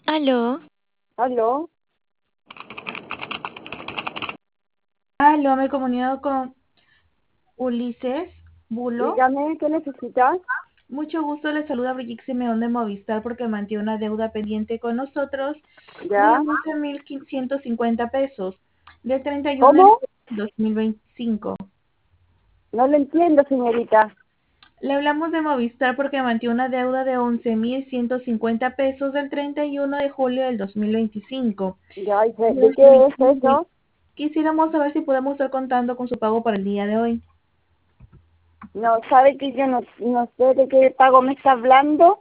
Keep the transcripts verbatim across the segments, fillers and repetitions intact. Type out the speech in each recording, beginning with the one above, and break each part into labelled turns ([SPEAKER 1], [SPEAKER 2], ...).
[SPEAKER 1] Aló,
[SPEAKER 2] ¿Aló?
[SPEAKER 3] Aló, me he comunicado con Ulises Bulo.
[SPEAKER 2] Dígame, ¿qué necesita?
[SPEAKER 3] Mucho gusto, le saluda Brigitte Simeón de Movistar porque mantiene una deuda pendiente con nosotros de
[SPEAKER 2] ¿Ya?
[SPEAKER 3] once mil ciento cincuenta pesos del treinta y uno de
[SPEAKER 2] ¿Cómo?
[SPEAKER 3] dos mil veinticinco.
[SPEAKER 2] No lo entiendo, señorita.
[SPEAKER 3] Le hablamos de Movistar porque mantiene una deuda de once mil ciento cincuenta pesos del treinta y uno de julio del dos mil veinticinco.
[SPEAKER 2] ¿Ya? ¿Y ¿De,
[SPEAKER 3] Y
[SPEAKER 2] de
[SPEAKER 3] el
[SPEAKER 2] qué es
[SPEAKER 3] servicio-
[SPEAKER 2] eso?
[SPEAKER 3] Quisiéramos saber si podemos estar contando con su pago para el día de hoy.
[SPEAKER 2] No, ¿sabe que yo no, no sé de qué pago me está hablando?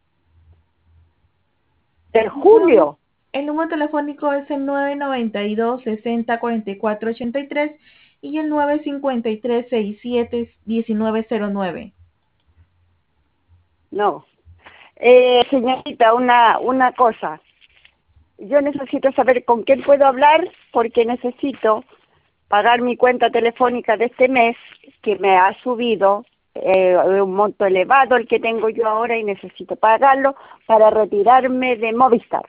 [SPEAKER 2] ¿Del julio?
[SPEAKER 3] El número telefónico es el nueve noventa y dos, sesenta, cuarenta y cuatro, ochenta y tres y el nueve cincuenta y tres, sesenta y siete, diecinueve cero nueve.
[SPEAKER 2] No. Eh, señorita, una, una cosa. Yo necesito saber con quién puedo hablar porque necesito pagar mi cuenta telefónica de este mes que me ha subido eh, un monto elevado el que tengo yo ahora y necesito pagarlo para retirarme de Movistar.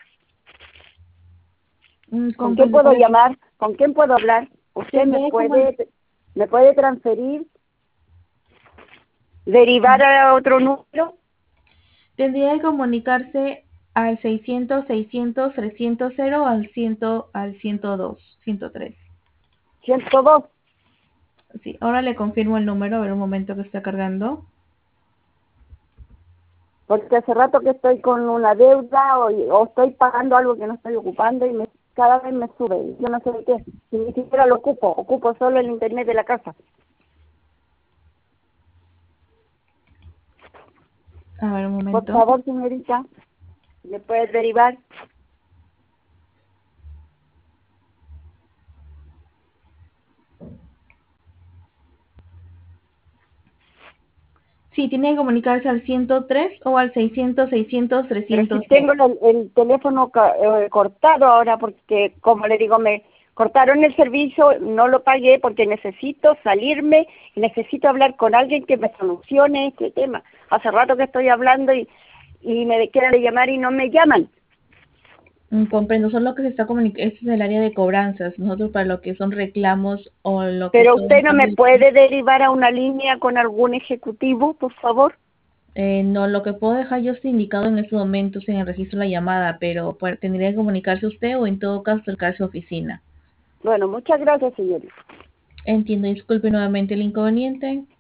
[SPEAKER 3] Mm,
[SPEAKER 2] ¿Con quién
[SPEAKER 3] comprendo.
[SPEAKER 2] puedo
[SPEAKER 3] Para-
[SPEAKER 2] llamar? ¿Con quién puedo hablar? ¿Usted me
[SPEAKER 3] Tendría que, comun-
[SPEAKER 2] puede me puede transferir, derivar a otro número?
[SPEAKER 3] tendría que comunicarse al seiscientos, seiscientos, trescientos, cero o al cien, al ciento dos, ciento tres.
[SPEAKER 2] ciento dos.
[SPEAKER 3] Sí, ahora le confirmo el número, a ver un momento que está cargando.
[SPEAKER 2] Porque hace rato que estoy con una deuda o, o estoy pagando algo que no estoy ocupando y me, cada vez me sube. Yo no sé de qué. Si ni siquiera lo ocupo, ocupo solo el internet de la casa.
[SPEAKER 3] A ver un
[SPEAKER 2] Por
[SPEAKER 3] momento.
[SPEAKER 2] favor, señorita, ¿me puedes derivar?
[SPEAKER 3] Sí, tiene que comunicarse al ciento tres o al seiscientos, seiscientos,
[SPEAKER 2] Pero si
[SPEAKER 3] trescientos.
[SPEAKER 2] tengo el, el teléfono ca- eh, cortado ahora porque, como le digo, me cortaron el servicio, no lo pagué porque necesito salirme y necesito hablar con alguien que me solucione este tema. Hace rato que estoy hablando y, y me quieran de llamar y no me llaman.
[SPEAKER 3] Mm, Comprendo, solo que se está comunicando, este es el área de cobranzas, nosotros para lo que son reclamos o lo que
[SPEAKER 2] Pero
[SPEAKER 3] son
[SPEAKER 2] usted no me
[SPEAKER 3] cambios,
[SPEAKER 2] puede derivar a una línea con algún ejecutivo, por favor.
[SPEAKER 3] eh, no, lo que puedo dejar yo está indicado en estos momentos en el registro de la llamada, pero pues, tendría que comunicarse usted o en todo caso acercarse a oficina.
[SPEAKER 2] Bueno, muchas gracias, señorita.
[SPEAKER 3] Entiendo, disculpe nuevamente el inconveniente.